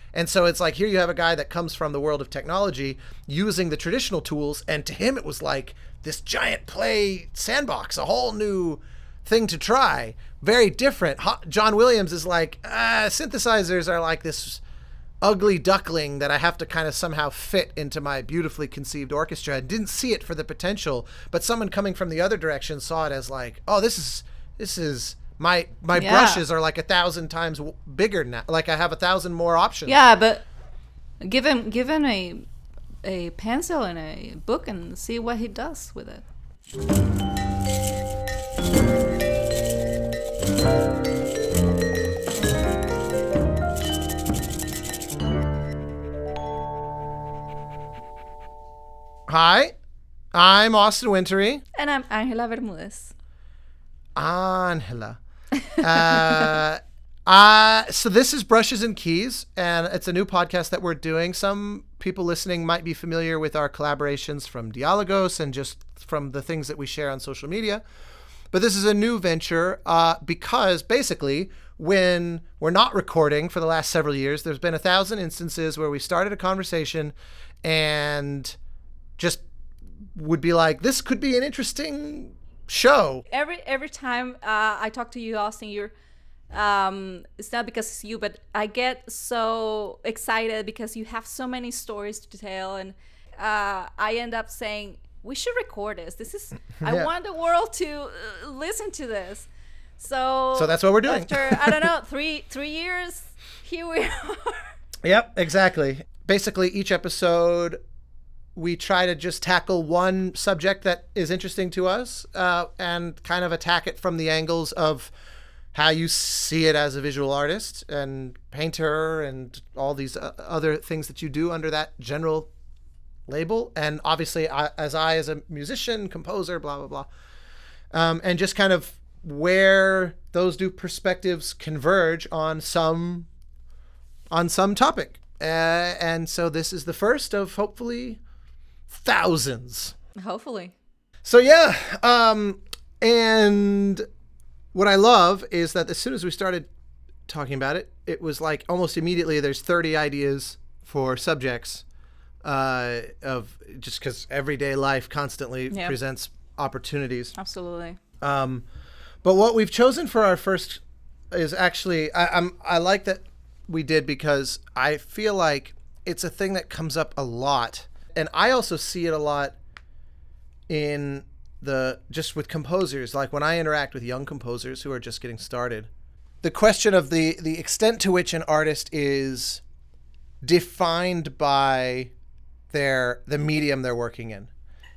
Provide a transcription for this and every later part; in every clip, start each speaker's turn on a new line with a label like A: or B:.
A: And so it's like, here you have a guy that comes from the world of technology using the traditional tools, and to him it was like this giant play sandbox, a whole new thing to try, very different. John Williams is like, synthesizers are like this ugly duckling that I have to kind of somehow fit into my beautifully conceived orchestra, and didn't see it for the potential. But someone coming from the other direction saw it as like, oh, this is my brushes are like 1,000 times bigger now. Like I have 1,000 more options.
B: Yeah, but given a pencil and a book and see what he does with it.
A: Hi, I'm Austin Wintory.
B: And I'm Angela Bermudez.
A: Angela. So this is Brushes and Keys, and it's a new podcast that we're doing. Some people listening might be familiar with our collaborations from Dialogos and just from the things that we share on social media. But this is a new venture because basically when we're not recording for the last several years, there's been 1,000 instances where we started a conversation and just would be like, this could be an interesting show.
B: Every time I talk to you, Austin, you're it's not because it's you, but I get so excited because you have so many stories to tell, and I end up saying we should record this. This is I want the world to listen to this. So
A: that's what we're doing.
B: After I don't know 3 years, here we are.
A: Yep, exactly. Basically, each episode we try to just tackle one subject that is interesting to us and kind of attack it from the angles of how you see it as a visual artist and painter and all these other things that you do under that general label. And obviously, as a musician, composer, blah, blah, blah. And just kind of where those two perspectives converge on some topic. And so this is the first of hopefully thousands.
B: Hopefully.
A: So yeah, and what I love is that as soon as we started talking about it, it was like almost immediately there's 30 ideas for subjects of just because everyday life constantly presents opportunities.
B: Absolutely.
A: But what we've chosen for our first is actually I like that we did because I feel like it's a thing that comes up a lot. And I also see it a lot in just with composers, like when I interact with young composers who are just getting started. The question of the extent to which an artist is defined by the medium they're working in.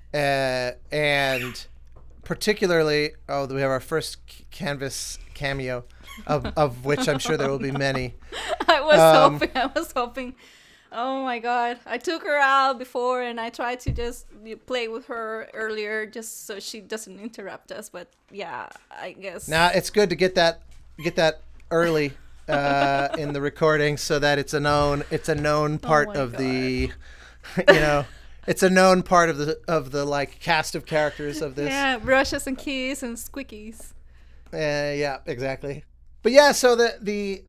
A: And particularly, we have our first Canvas cameo, of which I'm sure there will be many.
B: I was hoping. Oh my God. I took her out before and I tried to just play with her earlier just so she doesn't interrupt us. But yeah, I guess.
A: Now it's good to get that early in the recording so that it's a known part of the, it's a known part of the like cast of characters of this.
B: Yeah, brushes and keys and squeakies.
A: Yeah, exactly. But yeah, so the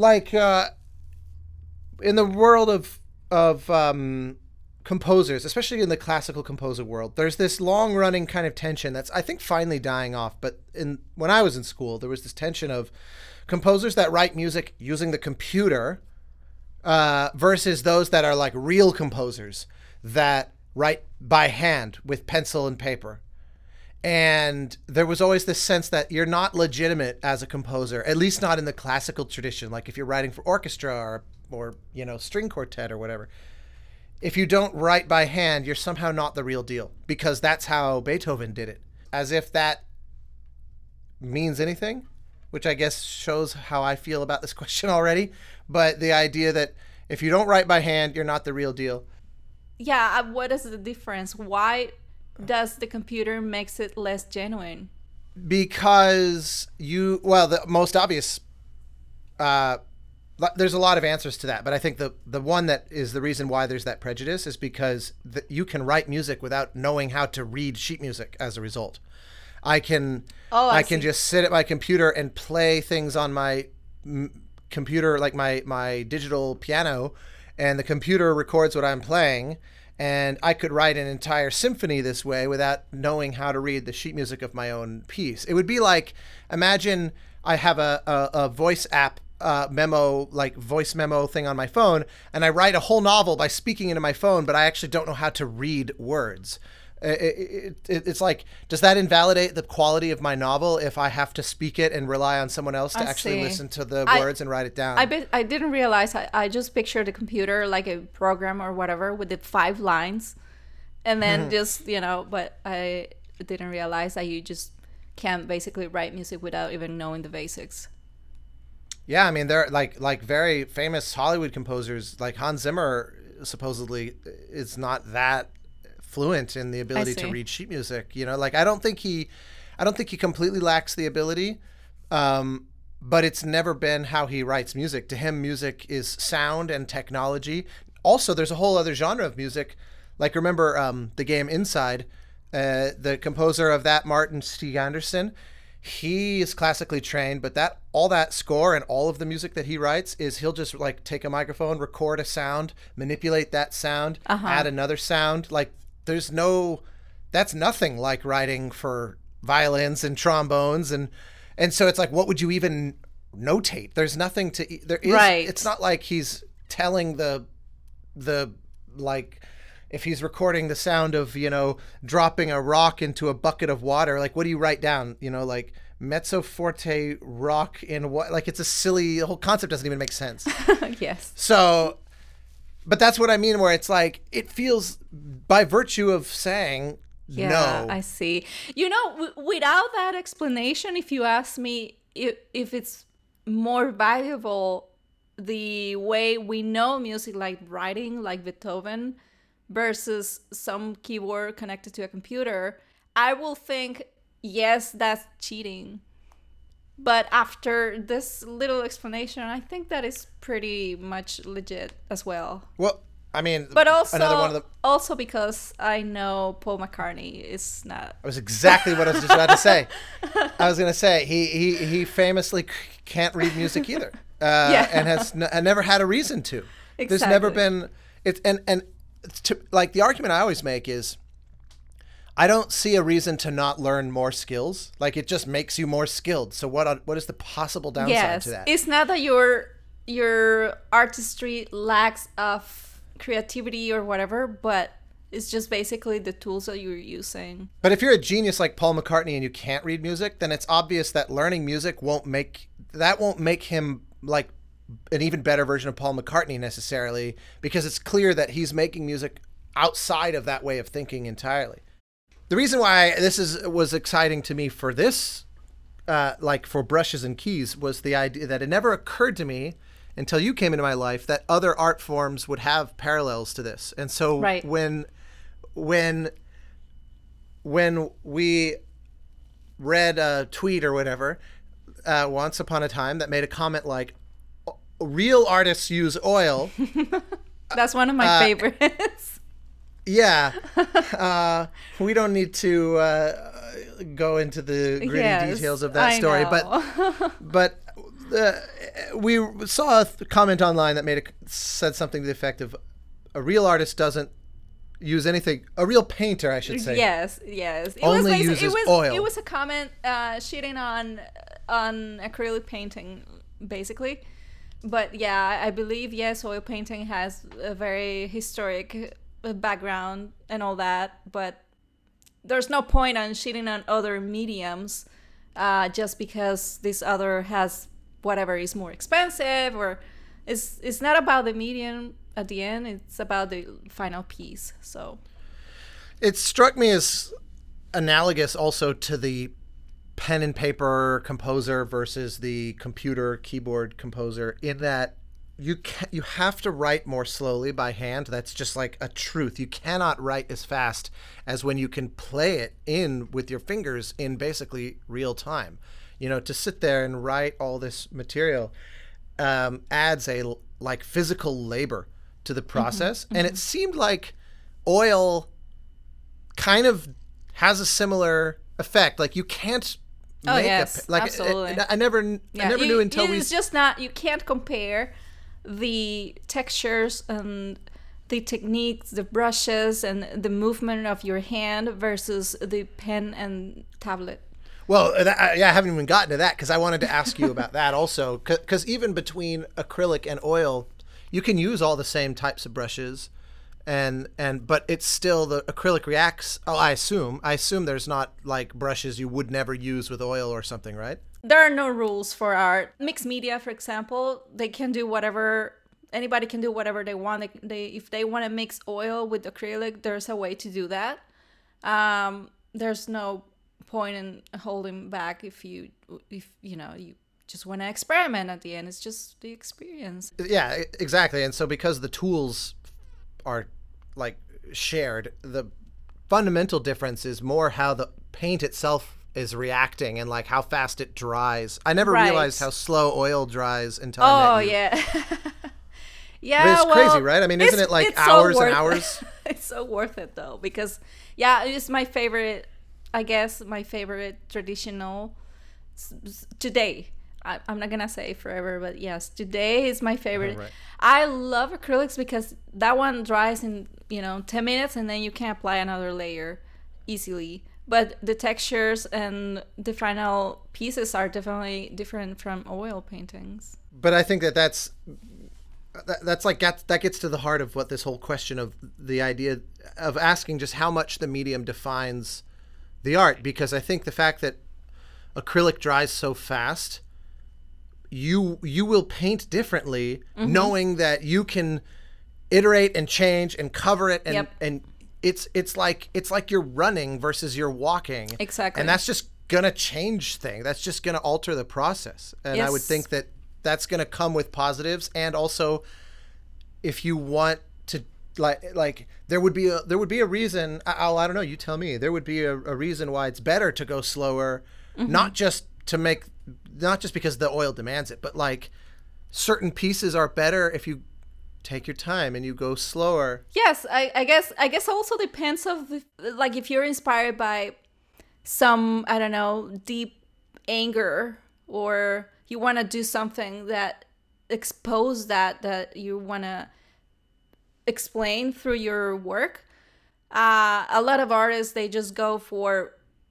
A: in the world of composers, especially in the classical composer world, there's this long-running kind of tension that's, I think, finally dying off. But when I was in school, there was this tension of composers that write music using the computer versus those that are like real composers that write by hand with pencil and paper. And there was always this sense that you're not legitimate as a composer, at least not in the classical tradition. Like if you're writing for orchestra or string quartet or whatever, if you don't write by hand, you're somehow not the real deal, because that's how Beethoven did it. As if that means anything, which I guess shows how I feel about this question already. But the idea that if you don't write by hand, you're not the real deal.
B: Yeah, what is the difference? Why does the computer makes it less genuine?
A: Because the most obvious there's a lot of answers to that, but I think the one that is the reason why there's that prejudice is because you can write music without knowing how to read sheet music as a result. I can just sit at my computer and play things on my computer, like my digital piano, and the computer records what I'm playing, and I could write an entire symphony this way without knowing how to read the sheet music of my own piece. It would be like, imagine I have a voice app memo, like voice memo thing on my phone, and I write a whole novel by speaking into my phone, but I actually don't know how to read words. It's like, does that invalidate the quality of my novel if I have to speak it and rely on someone else to actually listen to the words and write it down?
B: I didn't realize. I just pictured the computer like a program or whatever with the 5 lines, and then just, but I didn't realize that you just can basically write music without even knowing the basics.
A: Yeah, I mean, they're like very famous Hollywood composers, like Hans Zimmer supposedly is not that fluent in the ability to read sheet music. Like I don't think he completely lacks the ability, but it's never been how he writes music. To him, music is sound and technology. Also, there's a whole other genre of music. Like, remember the game Inside? The composer of that, Martin Stig Andersen, he is classically trained, but all that score and all of the music that he writes is he'll just like take a microphone, record a sound, manipulate that sound, add another sound. Like that's nothing like writing for violins and trombones. And so it's like, what would you even notate? There's nothing there is, right. It's not like he's telling the like, if he's recording the sound of, dropping a rock into a bucket of water, like, what do you write down? Like mezzo forte rock in what? Like, it's a silly, the whole concept doesn't even make sense.
B: Yes.
A: So, but that's what I mean, where it's like, it feels by virtue of saying no.
B: I see. Without that explanation, if you ask me if it's more valuable the way we know music, like writing, like Beethoven, versus some keyboard connected to a computer, I will think, yes, that's cheating. But after this little explanation, I think that is pretty much legit as well.
A: Well, I mean,
B: but also,
A: another one of the...
B: also because I know Paul McCartney is not...
A: That was exactly what I was just about to say. I was going to say, he famously can't read music either. And has never had a reason to. Exactly. There's never been... like the argument I always make is, I don't see a reason to not learn more skills. Like, it just makes you more skilled. So what is the possible downside to that?
B: It's not that your artistry lacks of creativity or whatever, but it's just basically the tools that you're using.
A: But if you're a genius like Paul McCartney and you can't read music, then it's obvious that learning music won't make him like an even better version of Paul McCartney necessarily, because it's clear that he's making music outside of that way of thinking entirely. The reason why this was exciting to me for this, like for Brushes and Keys, was the idea that it never occurred to me until you came into my life that other art forms would have parallels to this. And so right. when we read a tweet or whatever once upon a time that made a comment like, real artists use oil.
B: That's one of my favorites.
A: Yeah. We don't need to go into the gritty details of that story, but we saw a comment online that said something to the effect of, a real artist doesn't use anything. A real painter, I should say.
B: Yes.
A: Only uses oil.
B: It was a comment shitting on acrylic painting, basically. But yeah, I believe, yes, oil painting has a very historic background and all that, but there's no point on shitting on other mediums just because this other has whatever is more expensive, or it's not about the medium at the end, it's about the final piece. So
A: it struck me as analogous also to the pen and paper composer versus the computer keyboard composer, in that you have to write more slowly by hand. That's just like a truth. You cannot write as fast as when you can play it in with your fingers in basically real time. To sit there and write all this material adds a like physical labor to the process. And it seemed like oil kind of has a similar effect. Like, you can't
B: Oh
A: make
B: yes,
A: like
B: absolutely.
A: I never knew until
B: it's just not, you can't compare the textures and the techniques, the brushes, and the movement of your hand versus the pen and tablet.
A: Well, I haven't even gotten to that because I wanted to ask you about that also. Because even between acrylic and oil, you can use all the same types of brushes, but it's still the acrylic reacts. Oh, I assume there's not like brushes you would never use with oil or something, right?
B: There are no rules for art. Mixed media, for example, they can do whatever. Anybody can do whatever they want. If they want to mix oil with acrylic, there's a way to do that. There's no point in holding back if you just want to experiment. At the end, it's just the experience.
A: Yeah, exactly. And so because the tools are like shared, the fundamental difference is more how the paint itself is reacting and like how fast it dries. I never realized how slow oil dries until I met you.
B: Yeah. Yeah,
A: but it's crazy, right? I mean, isn't it like hours and hours?
B: It's so worth it though, because yeah, it's my favorite, I guess, my favorite traditional today. I'm not gonna say forever, but yes, today is my favorite. Right. I love acrylics because that one dries in 10 minutes, and then you can apply another layer easily. But the textures and the final pieces are definitely different from oil paintings.
A: But I think that's that gets to the heart of what this whole question of the idea of asking just how much the medium defines the art, because I think the fact that acrylic dries so fast, you will paint differently, knowing that you can iterate and change and cover it, and it's like you're running versus you're walking.
B: Exactly.
A: And that's just gonna change things. That's just gonna alter the process. And I would think that that's going to come with positives. And also, if you want to like there would be a reason. I don't know, you tell me. There would be a reason why it's better to go slower, not just because the oil demands it, but like certain pieces are better if you take your time and you go slower.
B: Yes, I guess also depends of like if you're inspired by some, I don't know, deep anger, or you want to do something that expose that you want to explain through your work. A lot of artists, they just go for,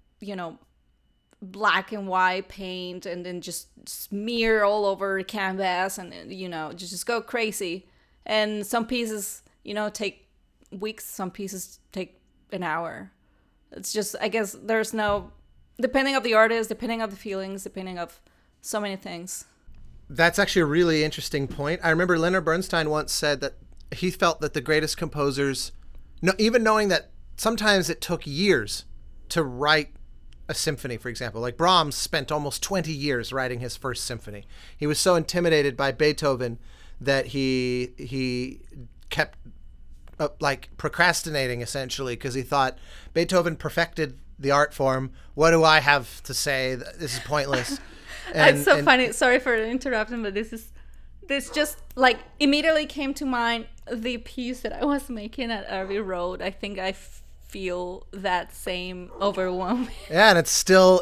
B: black and white paint and then just smear all over the canvas and, just go crazy. And some pieces, take weeks, some pieces take an hour. It's just, I guess there's no, depending of the artist, depending of the feelings, depending of so many things.
A: That's actually a really interesting point. I remember Leonard Bernstein once said that he felt that the greatest composers, even knowing that sometimes it took years to write a symphony, for example, like Brahms spent almost 20 years writing his first symphony. He was so intimidated by Beethoven that he kept procrastinating, essentially, because he thought Beethoven perfected the art form. What do I have to say? This is pointless.
B: It's so funny. Sorry for interrupting, but this just like immediately came to mind the piece that I was making at Abbey Road. I think I feel that same overwhelm. Yeah,
A: and it's still.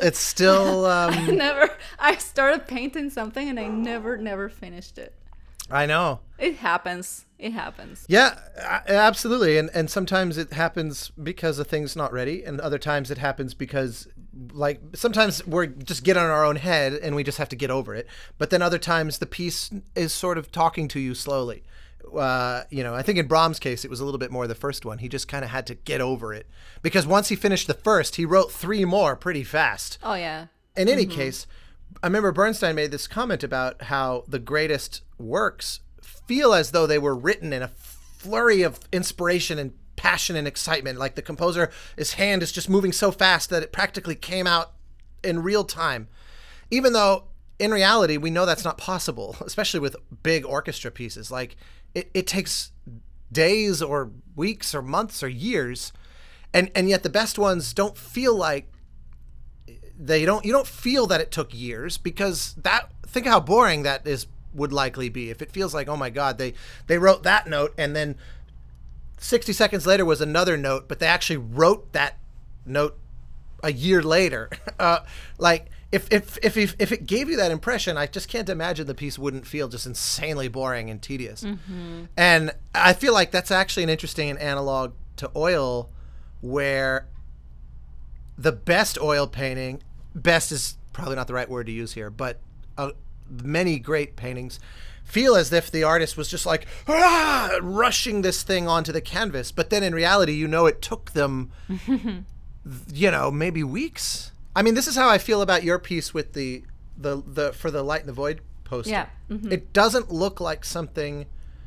B: I started painting something and I never finished it.
A: I know.
B: It happens.
A: Yeah, absolutely. And sometimes it happens because the thing's not ready, and other times it happens because, like, sometimes we're just get on our own head and we just have to get over it. But then other times the piece is sort of talking to you slowly. I think in Brahms' case, it was a little bit more the first one. He just kind of had to get over it, because once he finished the first, he wrote 3 more pretty fast.
B: Oh, yeah.
A: In any case, I remember Bernstein made this comment about how the greatest works feel as though they were written in a flurry of inspiration and passion and excitement. Like the composer, his hand is just moving so fast that it practically came out in real time. Even though in reality, we know that's not possible, especially with big orchestra pieces. Like it takes days or weeks or months or years. And yet the best ones don't feel like you don't feel that it took years, because think how boring that would likely be if it feels like, oh my God, they wrote that note and then 60 seconds later was another note, but they actually wrote that note a year later. Like if it gave you that impression, I just can't imagine the piece wouldn't feel just insanely boring and tedious. And I feel like that's actually an interesting analog to oil, where the best oil painting, best is probably not the right word to use here, but many great paintings feel as if the artist was just like rushing this thing onto the canvas, but then in reality, you know, it took them, you know, maybe weeks. I mean, this is how I feel about your piece with the for the Light in the Void poster.
B: Yeah.
A: It doesn't look like something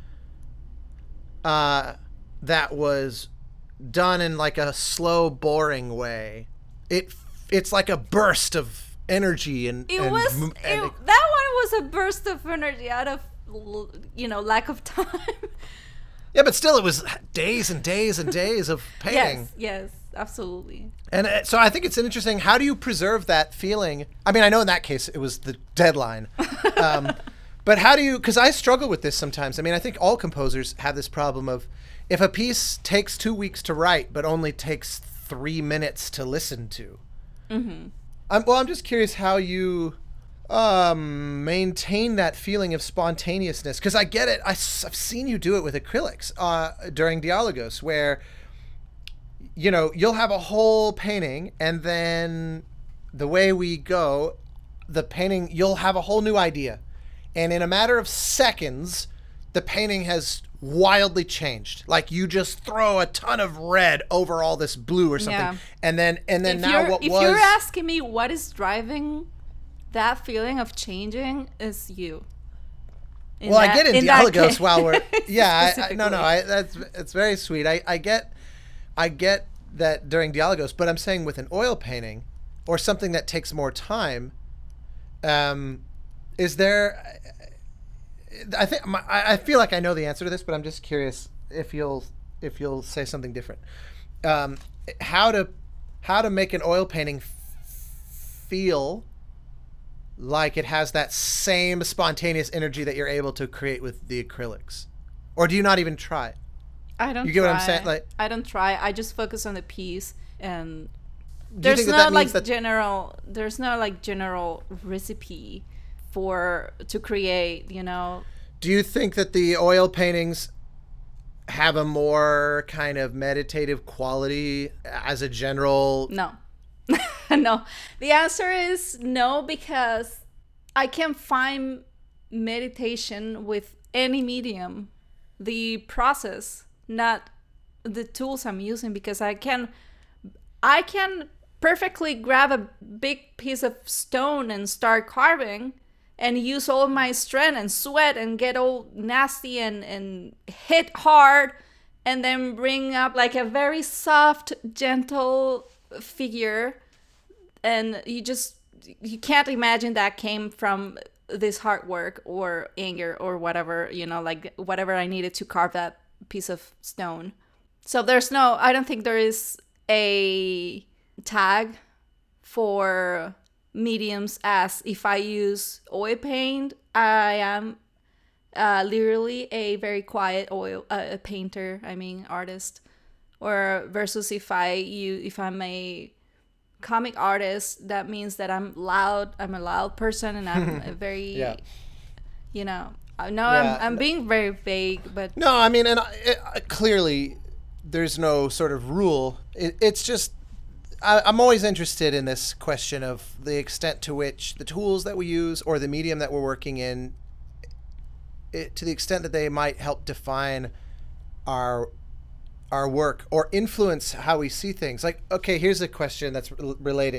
A: that was done in like a slow, boring way. It's like a burst of energy and
B: that one was a burst of energy out of, you know, lack of time.
A: Yeah, but still, it was days and days and days of painting.
B: Yes, absolutely.
A: And so I think it's interesting. How do you preserve that feeling? I mean, I know in that case it was the deadline. But how do you, because I struggle with this sometimes. I mean, I think all composers have this problem of, if a piece takes 2 weeks to write but only takes 3 minutes to listen to. I'm just curious how you maintain that feeling of spontaneousness, because I get it. I've seen you do it with acrylics during Dialogos, where, you know, you'll have a whole painting, and then the way we go, the painting, you'll have a whole new idea, and in a matter of seconds, the painting has wildly changed. Like, you just throw a ton of red over all this blue or something, and then if
B: you're asking me what is driving that feeling of changing, is you.
A: I get in Dialogos while we're it's very sweet. I get that during Dialogos, but I'm saying with an oil painting or something that takes more time, is there? I feel like I know the answer to this, but I'm just curious if you'll say something different. How to make an oil painting feel like it has that same spontaneous energy that you're able to create with the acrylics, or do you not even try?
B: I don't.
A: You get what I'm saying? Like,
B: I don't try. I just focus on the piece, and there's no general recipe to create, you know.
A: Do you think that the oil paintings have a more kind of meditative quality as a general?
B: No. No. The answer is no, because I can find meditation with any medium. The process, not the tools I'm using, because I can perfectly grab a big piece of stone and start carving and use all my strength and sweat and get all nasty and hit hard, and then bring up like a very soft, gentle figure, and you can't imagine that came from this hard work or anger or whatever, you know, like whatever I needed to carve that piece of stone. So I don't think there is a tag for mediums, as if I use oil paint, I am literally a very quiet oil painter, artist, or versus if I'm a comic artist, that means that I'm loud. I'm a loud person, and I'm a very you know, I'm being very vague, but
A: no, I mean, and clearly there's no sort of rule. It's just I'm always interested in this question of the extent to which the tools that we use or the medium that we're working in, to the extent that they might help define our work or influence how we see things. Like, okay, here's a question that's related.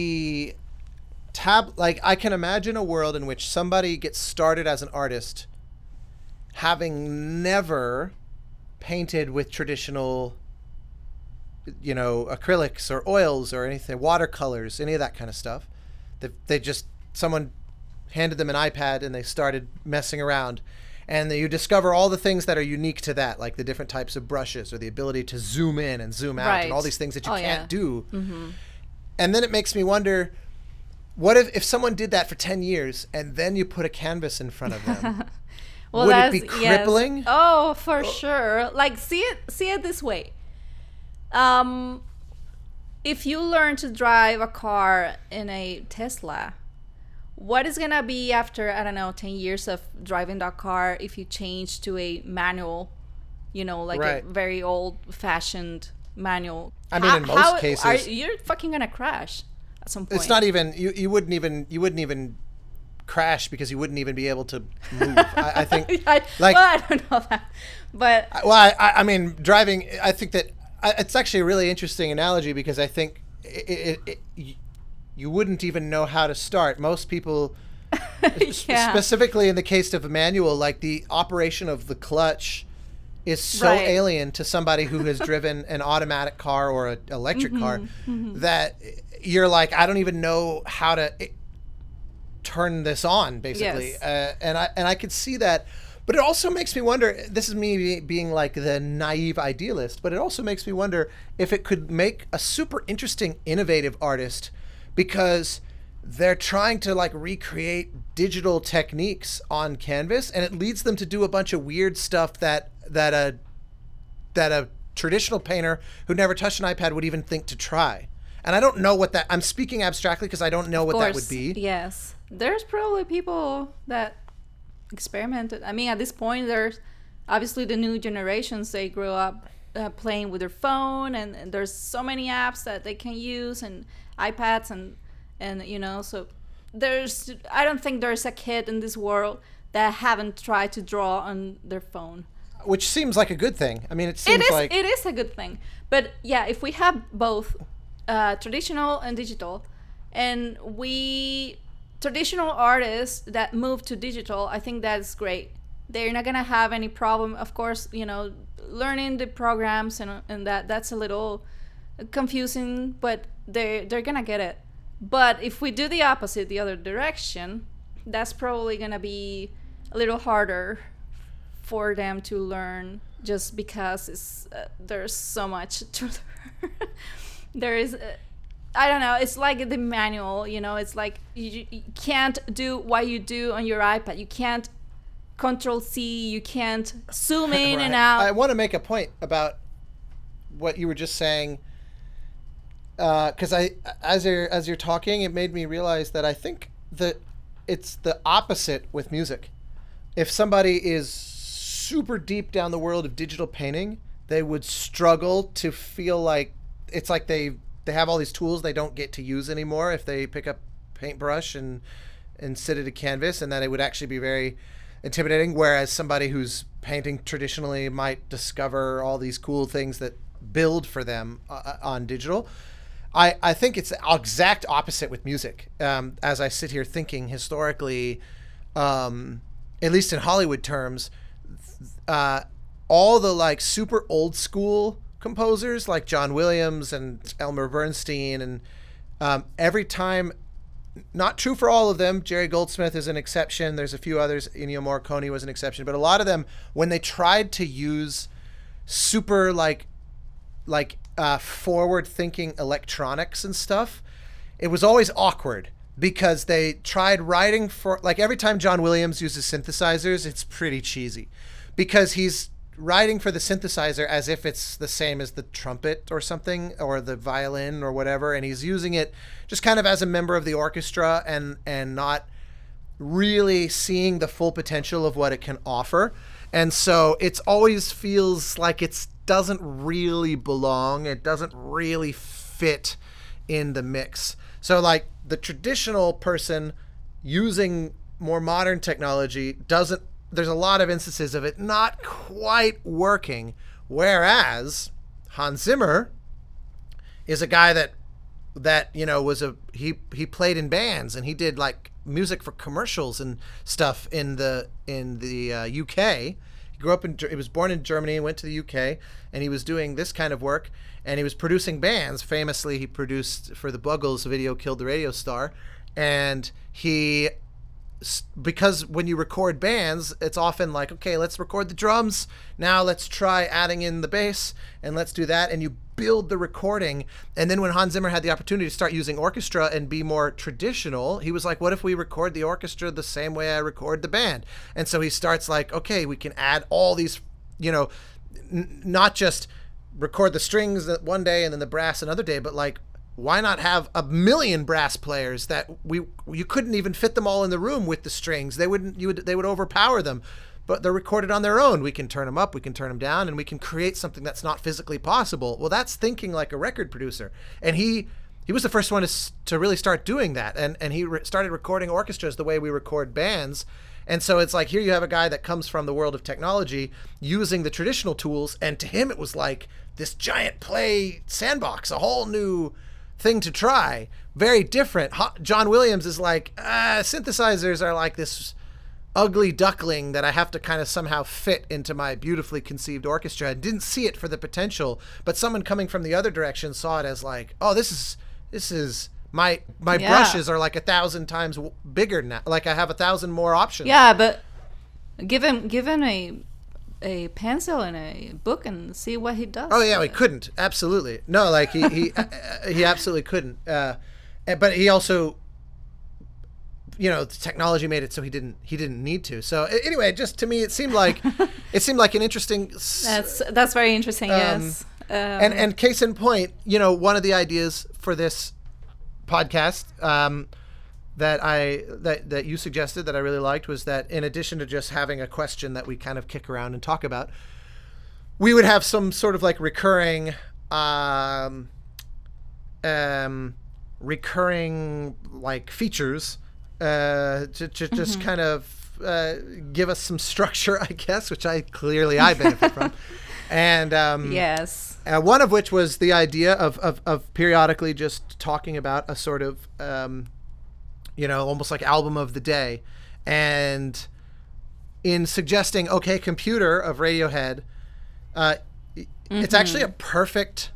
A: Like, I can imagine a world in which somebody gets started as an artist having never painted with traditional, you know, acrylics or oils or anything, watercolors, any of that kind of stuff. Someone handed them an iPad and they started messing around, and you discover all the things that are unique to that, like the different types of brushes or the ability to zoom in and zoom out, and all these things that you can't do. And then it makes me wonder, what if someone did that for 10 years and then you put a canvas in front of them?
B: Well,
A: would it be crippling?
B: Yes. Oh, for sure. Like, see it this way. if you learn to drive a car in a Tesla, what is gonna be after, I don't know, 10 years of driving that car if you change to a manual, like
A: Right.
B: a very old fashioned manual?
A: I mean, in most cases,
B: you're fucking gonna crash at some point.
A: it's not even you wouldn't even crash because you wouldn't even be able to move. I think
B: I don't know that, but
A: well, I mean, driving. I think that it's actually a really interesting analogy because I think you wouldn't even know how to start. Most people,
B: Yeah.
A: specifically in the case of a manual, like the operation of the clutch is so
B: Right.
A: alien to somebody who has driven an automatic car or an electric car that you're like, I don't even know how to turn this on, basically.
B: Yes.
A: And I could see that. But it also makes me wonder, this is me being like the naive idealist, but it also makes me wonder if it could make a super interesting, innovative artist because they're trying to like recreate digital techniques on canvas, and it leads them to do a bunch of weird stuff that a traditional painter who never touched an iPad would even think to try. And I don't know what that, I'm speaking abstractly because I don't know what that would be.
B: Yes, there's probably people that experimented. I mean, at this point, there's obviously the new generations. They grew up playing with their phone, and there's so many apps that they can use, and iPads, and so I don't think there's a kid in this world that haven't tried to draw on their phone.
A: Which seems like a good thing. I mean, it seems like
B: It is a good thing. But yeah, if we have both traditional and digital, and traditional artists that move to digital, I think that's great. They're not gonna have any problem. Of course, learning the programs and that's a little confusing, but they're gonna get it. But if we do the opposite, the other direction, that's probably gonna be a little harder for them to learn, just because there's so much to learn. There is I don't know, it's like the manual, it's like you can't do what you do on your iPad. You can't control C, you can't zoom in and out.
A: I want to make a point about what you were just saying, because as you're talking, it made me realize that I think that it's the opposite with music. If somebody is super deep down the world of digital painting, they would struggle to feel like it's like they have all these tools they don't get to use anymore if they pick up paintbrush and sit at a canvas, and that it would actually be very intimidating. Whereas somebody who's painting traditionally might discover all these cool things that build for them on digital. I think it's the exact opposite with music. As I sit here thinking historically, at least in Hollywood terms, all the like super old school composers like John Williams and Elmer Bernstein, and every time, not true for all of them, Jerry Goldsmith is an exception, there's a few others, Ennio Morricone was an exception, but a lot of them, when they tried to use super like forward thinking electronics and stuff, it was always awkward because they tried writing for, like, every time John Williams uses synthesizers, it's pretty cheesy because he's writing for the synthesizer as if it's the same as the trumpet or something, or the violin or whatever, and he's using it just kind of as a member of the orchestra and not really seeing the full potential of what it can offer. And so it's always feels like it doesn't really belong, it doesn't really fit in the mix. So like the traditional person using more modern technology doesn't, there's a lot of instances of it not quite working. Whereas Hans Zimmer is a guy that was he played in bands, and he did like music for commercials and stuff in the UK. He was born in Germany and went to the UK, and he was doing this kind of work, and he was producing bands. Famously, he produced for the Buggles video "Killed the Radio Star," and because when you record bands, it's often like, okay, let's record the drums, now let's try adding in the bass, and let's do that, and you build the recording. And then when Hans Zimmer had the opportunity to start using orchestra and be more traditional, he was like, what if we record the orchestra the same way I record the band? And so he starts like, okay, we can add all these, not just record the strings one day and then the brass another day, but like why not have a million brass players that you couldn't even fit them all in the room with the strings? They would overpower them. But they're recorded on their own. We can turn them up, we can turn them down, and we can create something that's not physically possible. Well, that's thinking like a record producer. And he was the first one to really start doing that. And he started recording orchestras the way we record bands. And so it's like, here you have a guy that comes from the world of technology using the traditional tools. And to him, it was like this giant play sandbox, a whole new thing to try. Very different. John Williams is like, synthesizers are like this ugly duckling that I have to kind of somehow fit into my beautifully conceived orchestra. I didn't see it for the potential, but someone coming from the other direction saw it as like, oh, this is my brushes are like 1,000 times bigger now. Like I have 1,000 more options.
B: Yeah, but given a pencil and a book and see what he does.
A: Oh yeah, he couldn't. Absolutely. No, like he he absolutely couldn't. But he also, the technology made it so he didn't need to. So anyway, just to me, it seemed like an interesting.
B: That's very interesting. Yes.
A: And case in point, one of the ideas for this podcast that you suggested that I really liked was that in addition to just having a question that we kind of kick around and talk about, we would have some sort of like recurring like features to just kind of give us some structure, I guess, which I benefit from. And
B: yes,
A: one of which was the idea of periodically just talking about a sort of almost like album of the day, and in suggesting OK Computer of Radiohead, it's actually a perfect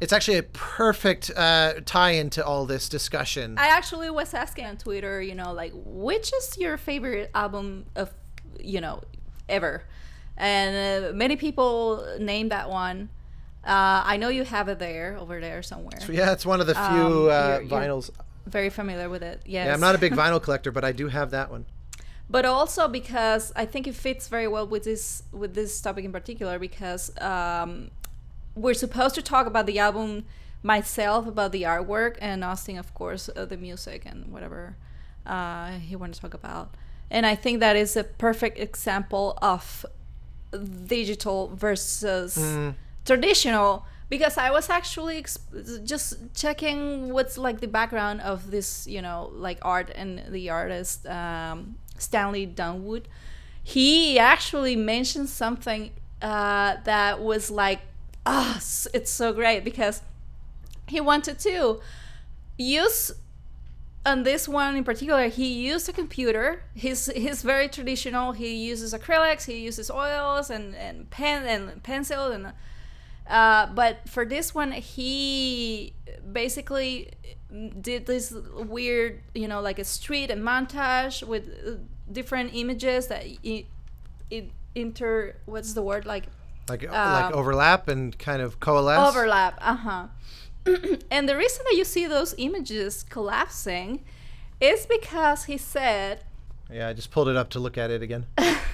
A: tie-in to all this discussion.
B: I actually was asking on Twitter, like, which is your favorite album of, ever? And many people named that one. I know you have it over there somewhere.
A: Yeah, it's one of the few vinyls.
B: You're very familiar with it, yes.
A: Yeah, I'm not a big vinyl collector, but I do have that one.
B: But also because I think it fits very well with this topic in particular, because we're supposed to talk about the album, myself about the artwork, and Austin, of course, the music and whatever he wanted to talk about. And I think that is a perfect example of digital versus traditional, because I was actually just checking what's like the background of this, like art and the artist Stanley Dunwood. He actually mentioned something that was like, it's so great, because he wanted to use, on this one in particular, he used a computer. He's very traditional. He uses acrylics, he uses oils and pen and pencil, and but for this one he basically did this weird, like a street and montage with different images that what's the word, like
A: overlap and kind of coalesce.
B: Overlap, And the reason that you see those images collapsing is because he said...
A: Yeah, I just pulled it up to look at it again.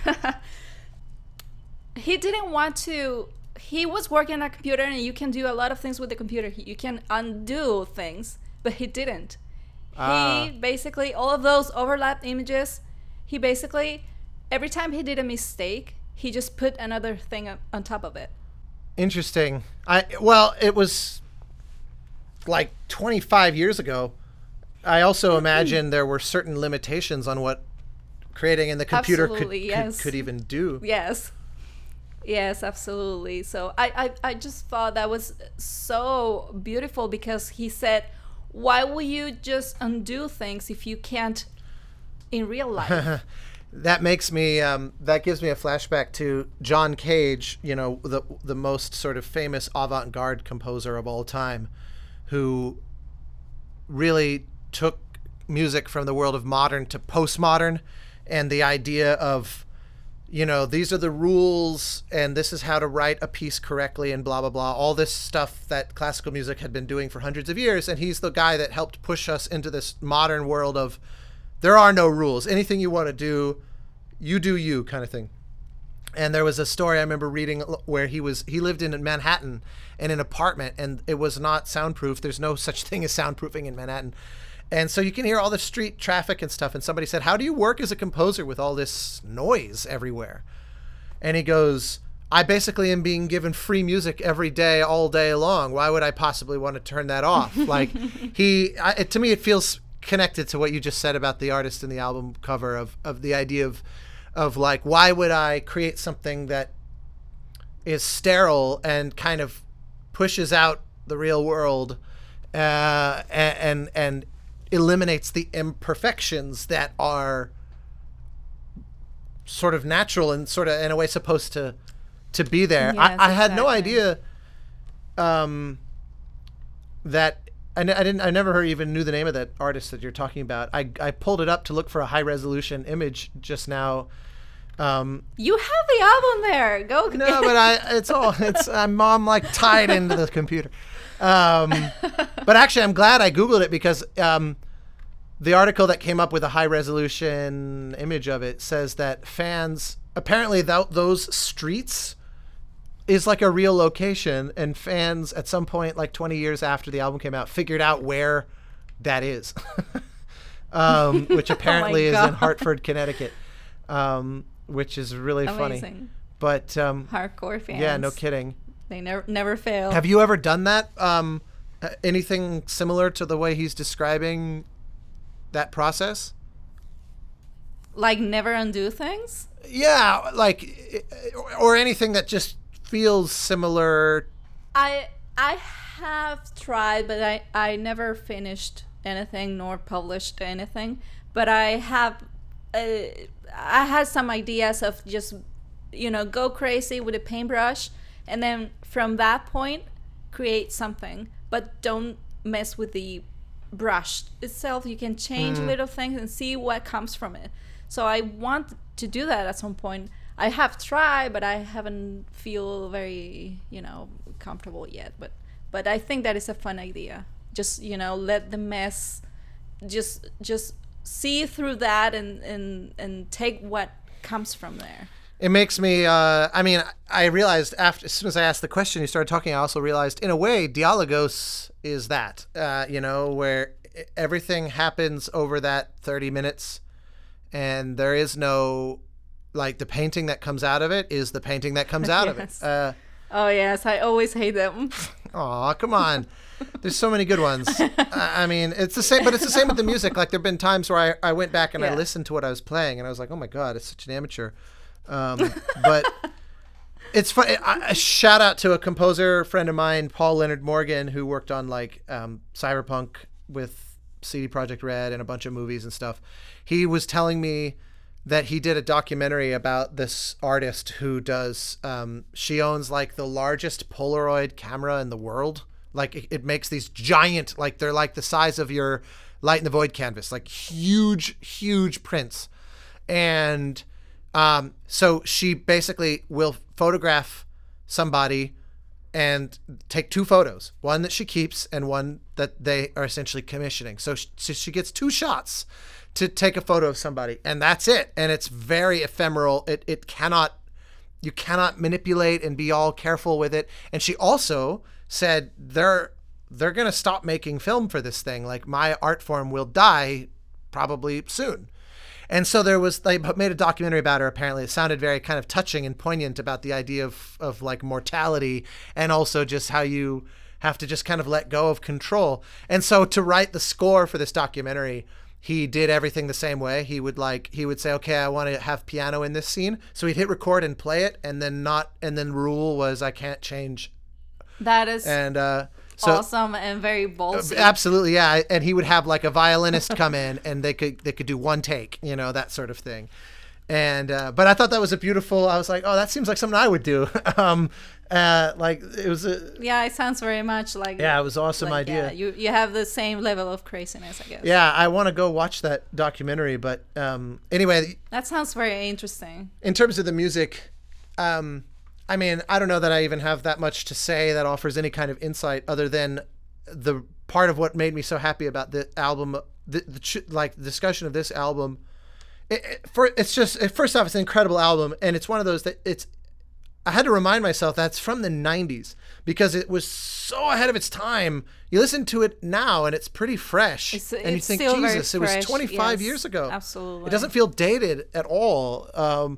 B: He didn't want to... He was working on a computer, and you can do a lot of things with the computer. You can undo things, but he didn't. He basically, all of those overlapped images, he basically, every time he did a mistake, he just put another thing on top of it.
A: Interesting. It was like 25 years ago. I also imagine there were certain limitations on what creating in the computer could even do.
B: Yes, absolutely. So I just thought that was so beautiful, because he said, why will you just undo things if you can't in real life?
A: That makes me that gives me a flashback to John Cage, the most sort of famous avant-garde composer of all time, who really took music from the world of modern to postmodern, and the idea of, these are the rules and this is how to write a piece correctly and blah, blah, blah, all this stuff that classical music had been doing for hundreds of years. And he's the guy that helped push us into this modern world of there are no rules. Anything you want to do, you do you kind of thing. And there was a story I remember reading where he lived in Manhattan in an apartment, and it was not soundproof. There's no such thing as soundproofing in Manhattan. And so you can hear all the street traffic and stuff. And somebody said, how do you work as a composer with all this noise everywhere? And he goes, I basically am being given free music every day, all day long. Why would I possibly want to turn that off? Like to me, it feels connected to what you just said about the artist in the album cover of the idea of like, why would I create something that is sterile and kind of pushes out the real world and eliminates the imperfections that are sort of natural and sort of in a way supposed to be there.
B: Yes,
A: I had no
B: exactly.
A: idea that I never even knew the name of that artist that you're talking about. I pulled it up to look for a high resolution image just now.
B: You have the album there. Go.
A: No, but I'm like tied into the computer. But actually, I'm glad I Googled it because the article that came up with a high resolution image of it says that fans apparently those streets is like a real location, and fans at some point, like 20 years after the album came out, figured out where that is, which apparently is in Hartford, Connecticut, which is really
B: Amazing.
A: funny. But
B: Hardcore fans.
A: yeah, no kidding.
B: They never fail.
A: Have you ever done that? Anything similar to the way he's describing that process?
B: Like never undo things?
A: Yeah, like, or anything that just feels similar.
B: I have tried, but I never finished anything nor published anything. But I had some ideas of just, go crazy with a paintbrush, and then from that point create something, but don't mess with the brush itself. You can change little things and see what comes from it. So I want to do that at some point. I have tried, but I haven't feel very, comfortable yet. But I think that is a fun idea. Just, let the mess, just see through that and take what comes from there.
A: It makes me, I realized as soon as I asked the question, you started talking, I also realized in a way, Dialogos is that, where everything happens over that 30 minutes and there is no, like, the painting that comes out of it is the painting that comes out
B: Yes.
A: of it.
B: Oh, yes. I always hate them.
A: Aw, come on. There's so many good ones. I mean, it's the same, but it's the same with the music. Like, there've been times where I went back and I listened to what I was playing and I was like, oh my God, it's such an amateur. But it's fun. A shout out to a composer friend of mine, Paul Leonard Morgan, who worked on like Cyberpunk with CD Projekt Red and a bunch of movies and stuff. He was telling me that he did a documentary about this artist who does, she owns like the largest Polaroid camera in the world. Like it makes these giant, like they're like the size of your Light in the Void canvas, like huge prints. And so she basically will photograph somebody and take two photos, one that she keeps and one that they are essentially commissioning. So she gets two shots to take a photo of somebody, and that's it. And it's very ephemeral. You cannot manipulate and be all careful with it. And she also said they're going to stop making film for this thing. Like, my art form will die probably soon. And so they made a documentary about her. Apparently it sounded very kind of touching and poignant about the idea of like mortality, and also just how you have to just kind of let go of control. And so to write the score for this documentary, he did everything the same way. He would say, okay, I want to have piano in this scene. So he'd hit record and play it, and then rule was I can't change.
B: That is
A: so
B: awesome and very ballsy.
A: Absolutely, yeah. And he would have like a violinist come in, and they could do one take, that sort of thing. And but I thought that was I was like, oh, that seems like something I would do. Like it was
B: yeah, it sounds very much like,
A: yeah, it was an awesome idea.
B: Yeah, you have the same level of craziness, I guess.
A: Yeah, I want to go watch that documentary, but anyway,
B: that sounds very interesting.
A: In terms of the music, I mean, I don't know that I even have that much to say that offers any kind of insight other than the part of what made me so happy about the album, the discussion of this album First off, it's an incredible album, and it's one of those that I had to remind myself that's from the 90s because it was so ahead of its time. You listen to it now and it's pretty fresh. And you think, Jesus, it was 25 years ago.
B: Absolutely.
A: It doesn't feel dated at all.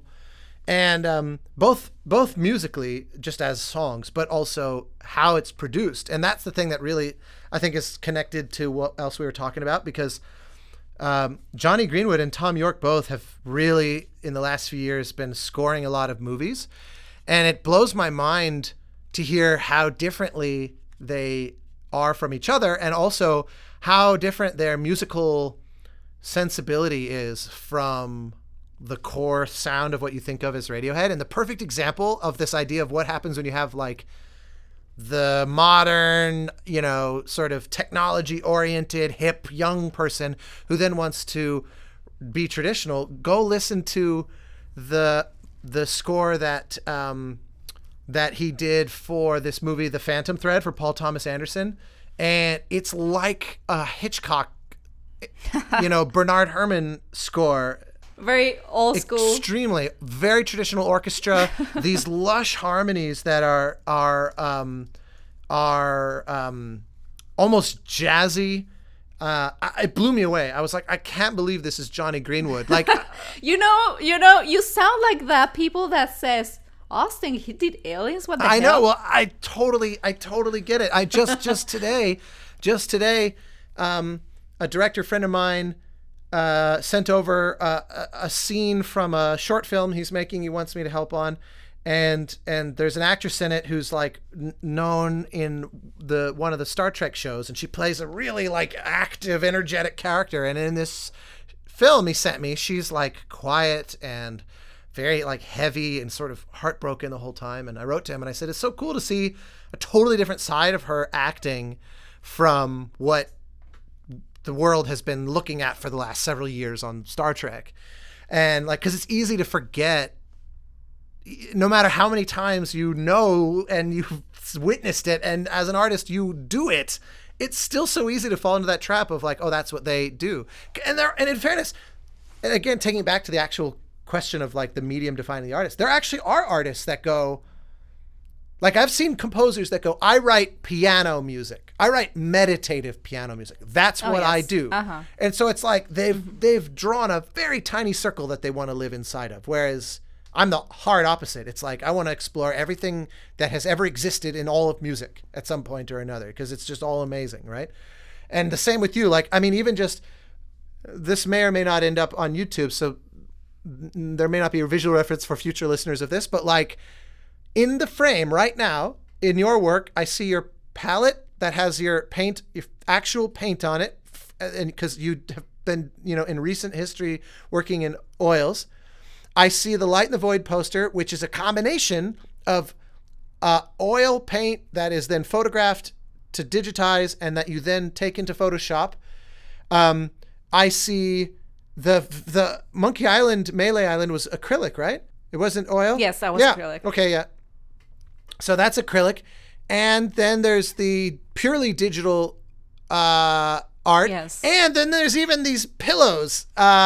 A: Both musically, just as songs, but also how it's produced. And that's the thing that really, I think, is connected to what else we were talking about, because Jonny Greenwood and Thom Yorke both have really, in the last few years, been scoring a lot of movies. And it blows my mind to hear how differently they are from each other, and also how different their musical sensibility is from the core sound of what you think of as Radiohead. And the perfect example of this idea of what happens when you have like the modern, sort of technology-oriented, hip, young person who then wants to be traditional, go listen to the score that that he did for this movie, The Phantom Thread, for Paul Thomas Anderson. And it's like a Hitchcock, Bernard Herrmann score.
B: Very old school.
A: Extremely. Very traditional orchestra. These lush harmonies that are almost jazzy. It blew me away. I was like, I can't believe this is Jonny Greenwood. Like,
B: you sound like the people that says, Austin, he did Aliens. What the hell?
A: I know. Well, I totally get it. I just today, a director friend of mine sent over a scene from a short film he's making. He wants me to help on, and there's an actress in it who's like known in one of the Star Trek shows, and she plays a really like active, energetic character. And in this film he sent me, she's like quiet and very like heavy and sort of heartbroken the whole time. And I wrote to him and I said, it's so cool to see a totally different side of her acting from what the world has been looking at for the last several years on Star Trek. And like, cause it's easy to forget, no matter how many times and you've witnessed it, and as an artist you do it, it's still so easy to fall into that trap of like, oh, that's what they do. And in fairness, and again, taking it back to the actual question of like the medium defining the artist, there actually are artists that go, like I've seen composers that go, I write piano music. I write meditative piano music. That's what I do. Uh-huh. And so it's like they've drawn a very tiny circle that they want to live inside of. Whereas I'm the hard opposite. It's like I want to explore everything that has ever existed in all of music at some point or another, because it's just all amazing, right? And the same with you. Like, I mean, even just this may or may not end up on YouTube, so there may not be a visual reference for future listeners of this, but like in the frame right now in your work, I see your palette that has your paint, your actual paint on it, and because you have been, in recent history working in oils. I see the Light in the Void poster, which is a combination of oil paint that is then photographed to digitize and that you then take into Photoshop. I see the Monkey Island, Melee Island was acrylic, right? It wasn't oil?
B: Yes, that was acrylic.
A: Okay, yeah. So that's acrylic. And then there's the purely digital art.
B: Yes.
A: And then there's even these pillows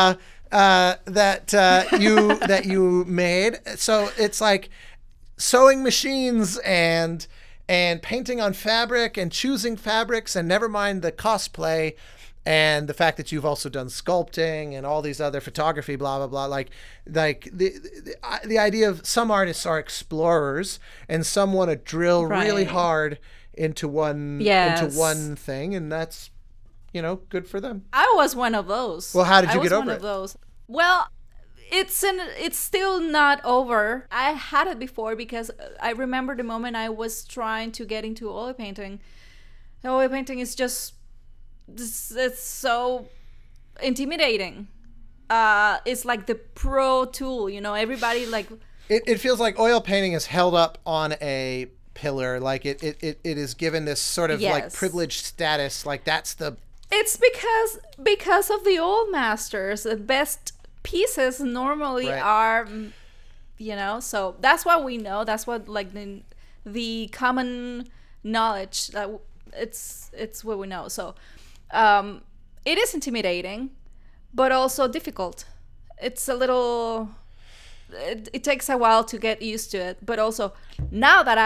A: that you made. So it's like sewing machines and painting on fabric and choosing fabrics, and never mind the cosplay and the fact that you've also done sculpting and all these other photography, blah blah blah. Like the idea of some artists are explorers and some want to drill really hard into one thing, and that's good for them.
B: I was one of those.
A: Well, how did you get over it?
B: I was one of those. Well, it's still not over. I had it before because I remember the moment I was trying to get into oil painting. Oil painting is just, it's so intimidating. It's like the pro tool, everybody like.
A: It feels like oil painting is held up on a pillar, like it is given this sort of like privileged status, like that's the.
B: It's because of the old masters. The best pieces normally are, so that's what we know. That's what like the common knowledge that it's what we know. So it is intimidating, but also difficult. it's a little. It takes a while to get used to it, but also now that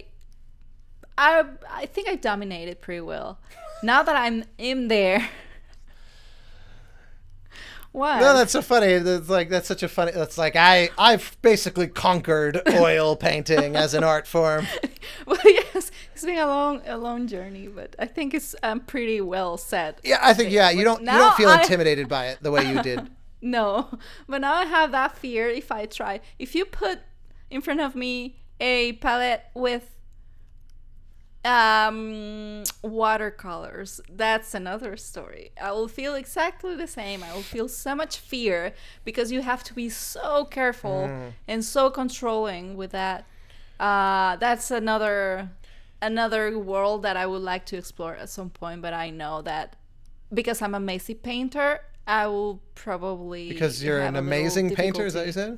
B: I think I dominated pretty well. Now that I'm in there. What?
A: No, that's so funny. It's like that's such a funny. That's like I've basically conquered oil painting as an art form.
B: Well, yes, it's been a long journey, but I think it's pretty well said.
A: Yeah, I think
B: But
A: you don't feel intimidated by it the way you did.
B: No, but now I have that fear. If I try, if you put in front of me a palette with watercolors, that's another story. I will feel exactly the same. I will feel so much fear because you have to be so careful and so controlling with that. That's another world that I would like to explore at some point, but I know that because I'm a messy painter, I will probably
A: Because you're an amazing painter, is that what you said?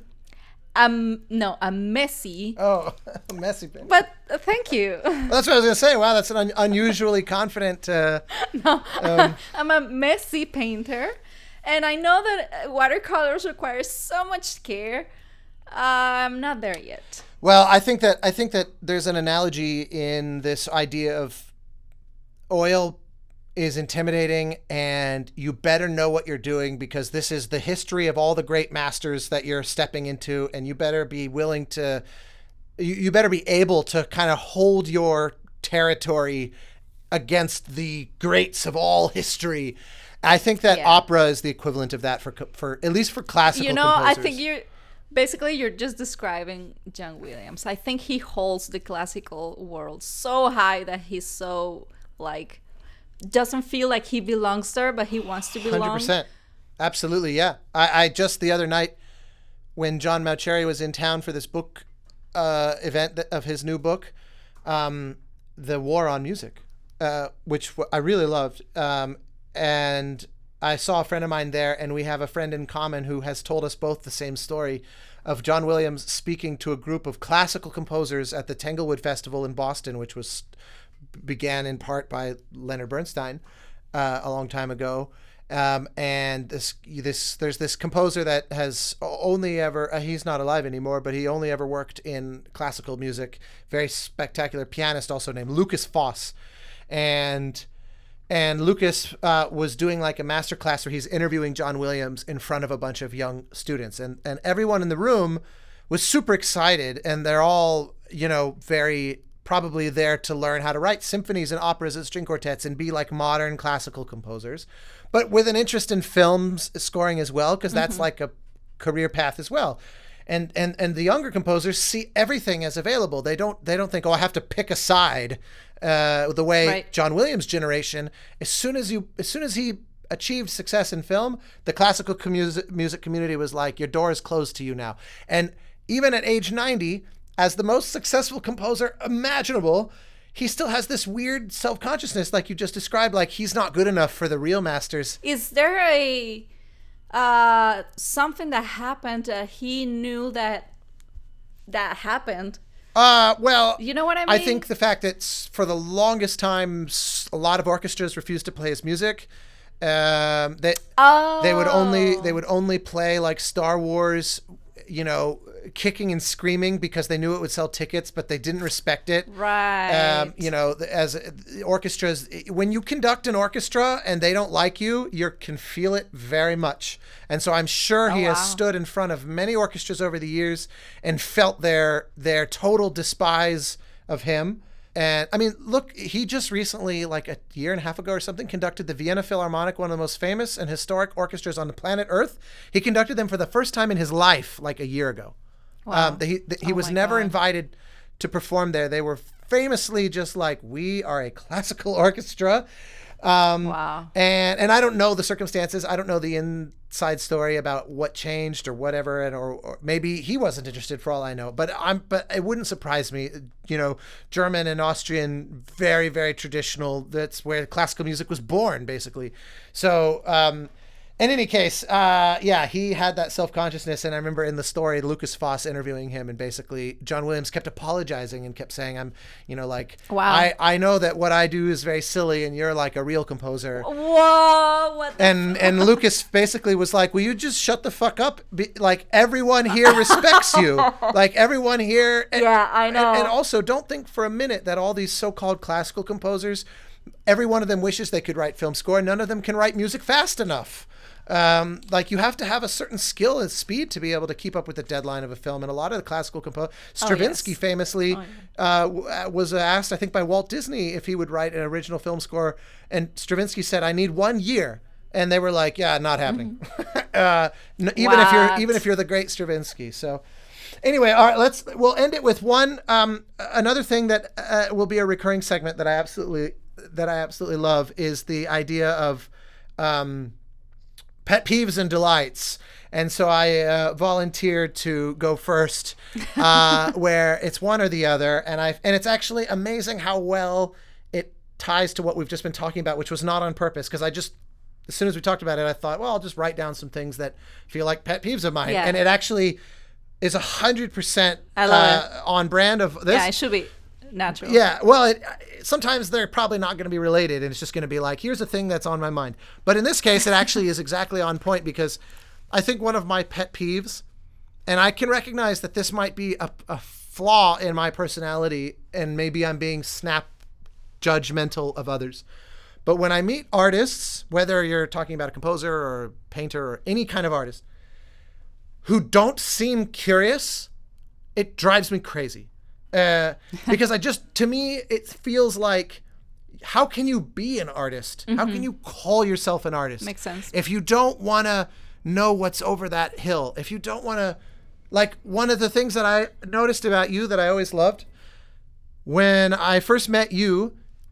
B: No, I'm messy.
A: Oh, messy painter.
B: But thank you.
A: Well, that's what I was gonna say. Wow, that's an unusually confident.
B: No, I'm a messy painter, and I know that watercolors require so much care. I'm not there yet.
A: Well, I think that there's an analogy in this idea of oil is intimidating, and you better know what you're doing because this is the history of all the great masters that you're stepping into, and you better be willing to, you better be able to kind of hold your territory against the greats of all history. I think that opera is the equivalent of that for at least for classical composers.
B: I think you're just describing John Williams. I think he holds the classical world so high that he's so like doesn't feel like he belongs there, but he wants to belong.
A: 100%. Absolutely, yeah. I just the other night when John Mauceri was in town for this book event of his new book, The War on Music, which I really loved. And I saw a friend of mine there, and we have a friend in common who has told us both the same story of John Williams speaking to a group of classical composers at the Tanglewood Festival in Boston, which began in part by Leonard Bernstein a long time ago. And there's this composer that has only ever, he's not alive anymore, but he only ever worked in classical music, very spectacular pianist also named Lukas Foss. And Lucas was doing like a master class where he's interviewing John Williams in front of a bunch of young students. And everyone in the room was super excited, and they're all, very probably there to learn how to write symphonies and operas and string quartets and be like modern classical composers, but with an interest in films scoring as well, because that's like a career path as well. And the younger composers see everything as available. They don't think, I have to pick a side, the way John Williams' generation, as soon as he achieved success in film, the classical music community was like, your door is closed to you now. And even at age 90, as the most successful composer imaginable, he still has this weird self-consciousness like you just described, like he's not good enough for the real masters.
B: Is there a something that happened that he knew that happened?
A: Well,
B: you know what I mean?
A: I think the fact that for the longest time, a lot of orchestras refused to play his music. They would only play like Star Wars, kicking and screaming because they knew it would sell tickets, but they didn't respect it.
B: Right.
A: As orchestras, when you conduct an orchestra and they don't like you, you can feel it very much. And so I'm sure he has stood in front of many orchestras over the years and felt their total despise of him. And I mean, look, he just recently, like a year and a half ago or something, conducted the Vienna Philharmonic, one of the most famous and historic orchestras on the planet Earth. He conducted them for the first time in his life, like a year ago. Wow. He was never invited to perform there. They were famously just like, we are a classical orchestra.
B: Wow.
A: And I don't know the circumstances. I don't know the inside story about what changed or whatever, or maybe he wasn't interested for all I know. But it wouldn't surprise me. German and Austrian, very, very traditional. That's where classical music was born, basically. So In any case, yeah, he had that self-consciousness, and I remember in the story, Lucas Foss interviewing him, and basically John Williams kept apologizing and kept saying, "I'm, like,
B: Wow.
A: I know that what I do is very silly, and you're like a real composer."
B: Whoa! What?
A: And Lucas basically was like, "Will you just shut the fuck up? Like, everyone here respects you. Like, everyone here."
B: Yeah, I know.
A: And also, don't think for a minute that all these so-called classical composers, every one of them wishes they could write film score. None of them can write music fast enough. Like, you have to have a certain skill and speed to be able to keep up with the deadline of a film. And a lot of the classical composers, Stravinsky famously was asked, I think, by Walt Disney if he would write an original film score. And Stravinsky said, "I need 1 year." And they were like, "Yeah, not happening." Even if you're the great Stravinsky. So anyway, all right, we'll end it with one, another thing that will be a recurring segment that I absolutely love is the idea of, pet peeves and delights. And so I volunteered to go first, where it's one or the other. And it's actually amazing how well it ties to what we've just been talking about, which was not on purpose. Because as soon as we talked about it, I thought, well, I'll just write down some things that feel like pet peeves of mine.
B: Yeah.
A: And it actually is 100% on brand of this.
B: Yeah, it should be natural.
A: Yeah, well, sometimes they're probably not going to be related, and it's just going to be like, here's a thing that's on my mind. But in this case, it actually is exactly on point, because I think one of my pet peeves, and I can recognize that this might be a flaw in my personality, and maybe I'm being snap judgmental of others. But when I meet artists, whether you're talking about a composer or a painter or any kind of artist, who don't seem curious, it drives me crazy. Because to me, it feels like, how can you be an artist? How can you call yourself an artist?
B: Makes sense.
A: If you don't want to know what's over that hill, if you don't want to, like, one of the things that I noticed about you that I always loved, when I first met you,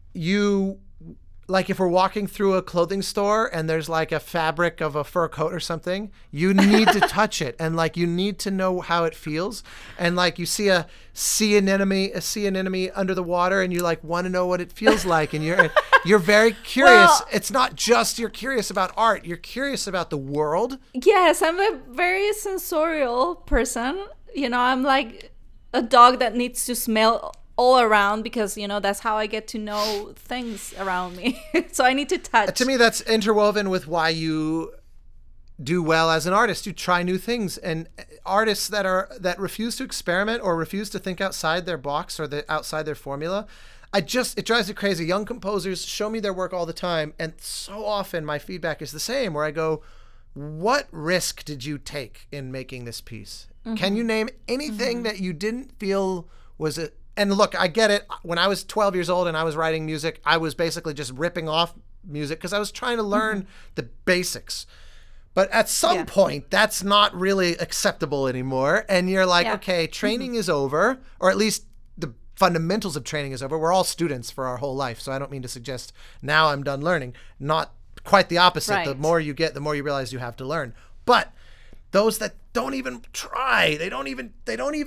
A: like, if we're walking through a clothing store and there's like a fabric of a fur coat or something, you need to touch it, and like, you need to know how it feels. And like, you see a sea anemone under the water, and you like want to know what it feels like, and you're very curious.
B: Well,
A: it's not just you're curious about art, you're curious about the world.
B: Yes, I'm a very sensorial person. I'm like a dog that needs to smell all around, because that's how I get to know things around me. So I need to touch.
A: To me, that's interwoven with why you do well as an artist. You try new things, and artists that refuse to experiment or refuse to think outside their box or outside their formula, it drives me crazy. Young composers show me their work all the time, and so often my feedback is the same, where I go, "What risk did you take in making this piece? Can you name anything that you didn't feel was it?" And look, I get it. When I was 12 years old and I was writing music, I was basically just ripping off music because I was trying to learn the basics. But at some point, that's not really acceptable anymore. And you're like, okay, training is over, or at least the fundamentals of training is over. We're all students for our whole life. So I don't mean to suggest now I'm done learning. Not quite the opposite.
B: Right.
A: The more you get, the more you realize you have to learn. But those that don't even try, they don't even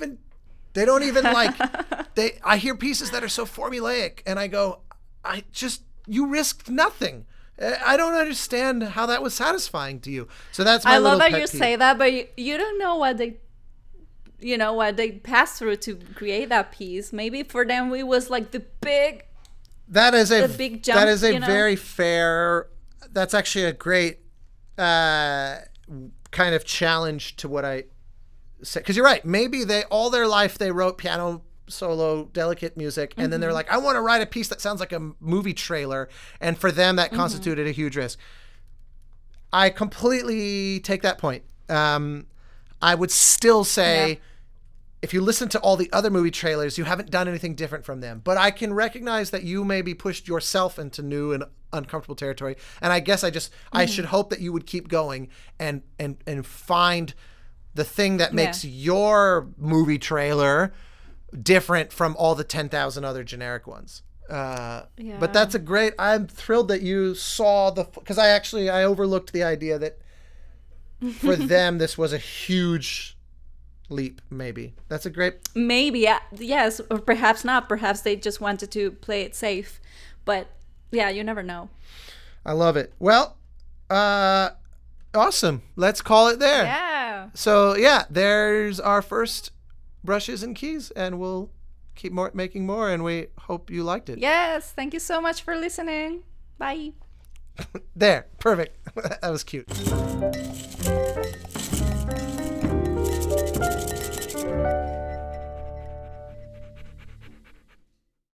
A: like, I hear pieces that are so formulaic, and I go, you risked nothing. I don't understand how that was satisfying to you. So that's my little pet peeve.
B: I love that you say that, but you don't know what they passed through to create that piece. Maybe for them it was like the big big jump.
A: That is a very fair. That's actually a great kind of challenge to what I said, because you're right. Maybe all their life they wrote piano solo, delicate music, and then they're like, I want to write a piece that sounds like a movie trailer, and for them that constituted a huge risk. I completely take that point. I would still say, if you listen to all the other movie trailers, you haven't done anything different from them. But I can recognize that you maybe pushed yourself into new and uncomfortable territory, and I guess I should hope that you would keep going and find the thing that makes your movie trailer different from all the 10,000 other generic ones. But that's I'm thrilled that you saw because I overlooked the idea that for them this was a huge leap. Maybe that's a great,
B: yes, or perhaps not. Perhaps they just wanted to play it safe, but you never know.
A: I love it. Well, Awesome. Let's call it there.
B: Yeah.
A: So yeah, there's our first brushes and keys, and we'll keep making more, and we hope you liked it.
B: Yes. Thank you so much for listening. Bye.
A: There. Perfect. That was cute.